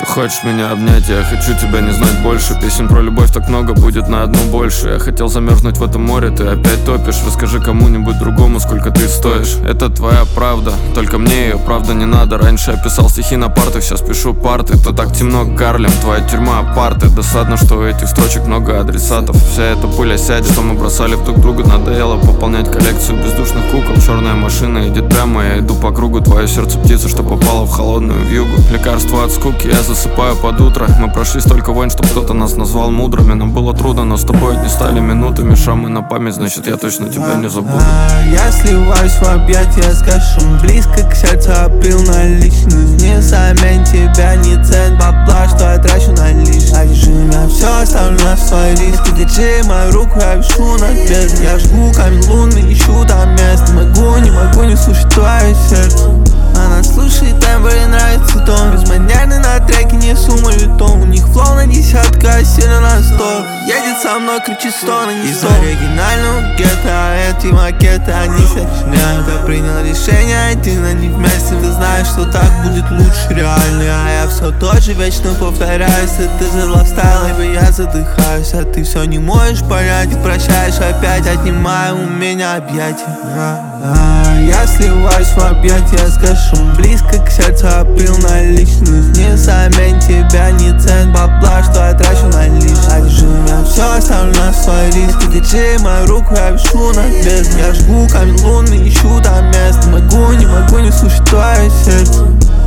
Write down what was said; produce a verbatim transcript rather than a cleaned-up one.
Ты хочешь меня обнять, я хочу тебя не знать больше. Песен про любовь так много, будет на одну больше. Я хотел замерзнуть в этом море, ты опять топишь. Расскажи кому-нибудь другому, сколько ты стоишь. Это твоя правда, только мне ее правда не надо. Раньше я писал стихи на партах, сейчас пишу парты. То так темно, Гарлем, твоя тюрьма, парты. Досадно, что у этих строчек много адресатов. Вся эта пуля сядет, что мы бросали в друг друга. Надоело пополнять коллекцию бездушных кукол. Черная машина идет прямо, я иду по кругу. Твое сердце птица, что попало в холодную вьюгу. Лекарство от скуки, я засыпаю под утро. Мы прошли столько войн, чтоб кто-то нас назвал мудрыми. Нам было трудно, но с тобой не стали минутами. Шрамы на память, значит я точно тебя не забуду. Я сливаюсь в объятия с кэшем. Близко к сердцу обрил наличность. Не замен тебя, не цен бабла, что я трачу на лишь. А держи меня, все оставлю на свой риск. Ты держи мою руку, я вишу над бездной. Я жгу камень лунный, ищу там место. Не могу, не могу не слушать твое сердце. Она слушает тембр и нравится тон. Безманерный на треке, не суммою тон. У них флоу на десятку, а сильно на сто. Едет со мной, кричит стоны, не из оригинального гетто, а эти макеты, они сочиняют. Я принял решение, один они вместе. Ты знаешь, что так будет лучше реально. А я все тот же, вечно повторяюсь. Это за лайфстайл, и я задыхаюсь. А ты все не можешь понять и прощаешь опять, отнимая у меня объятия. Я сливаюсь в объятия с кэшем. Близко к сердцу обрил наличность. Не замен тебя, не цен бабла, что я трачу на лишь. А держи меня, все оставлю на свой риск. Ты держи мою руку, я вишу над бездной. Я жгу камень лунный, ищу там место. Могу, не могу не слушать твое сердце.